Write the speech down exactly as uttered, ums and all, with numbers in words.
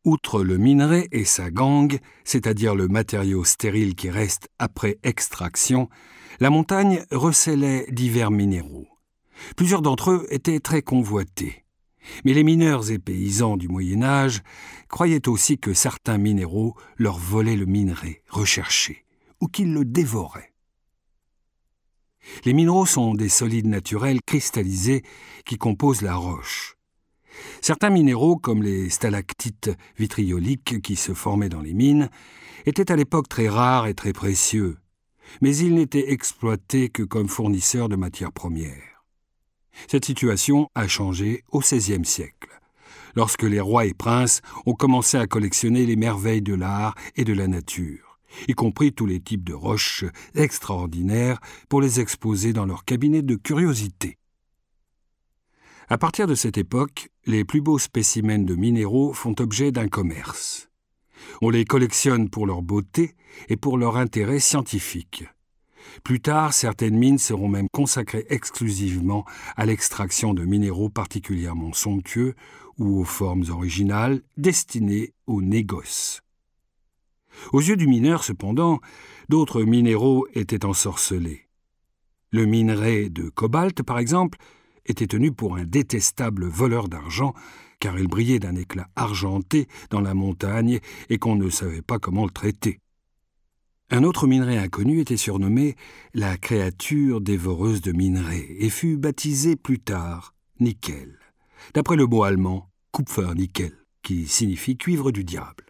Outre le minerai et sa gangue, c'est-à-dire le matériau stérile qui reste après extraction, la montagne recélait divers minéraux. Plusieurs d'entre eux étaient très convoités. Mais les mineurs et paysans du Moyen-Âge croyaient aussi que certains minéraux leur volaient le minerai recherché, ou qu'ils le dévoraient. Les minéraux sont des solides naturels cristallisés qui composent la roche. Certains minéraux, comme les stalactites vitrioliques qui se formaient dans les mines, étaient à l'époque très rares et très précieux, mais ils n'étaient exploités que comme fournisseurs de matières premières. Cette situation a changé au seizième siècle, lorsque les rois et princes ont commencé à collectionner les merveilles de l'art et de la nature, y compris tous les types de roches extraordinaires pour les exposer dans leurs cabinets de curiosités. À partir de cette époque, les plus beaux spécimens de minéraux font objet d'un commerce. On les collectionne pour leur beauté et pour leur intérêt scientifique. Plus tard, certaines mines seront même consacrées exclusivement à l'extraction de minéraux particulièrement somptueux ou aux formes originales destinées au négoce. Aux yeux du mineur, cependant, d'autres minéraux étaient ensorcelés. Le minerai de cobalt, par exemple, était tenu pour un détestable voleur d'argent, car il brillait d'un éclat argenté dans la montagne et qu'on ne savait pas comment le traiter. Un autre minerai inconnu était surnommé la créature dévoreuse de minerais et fut baptisé plus tard nickel, d'après le mot allemand Kupfernickel, qui signifie cuivre du diable.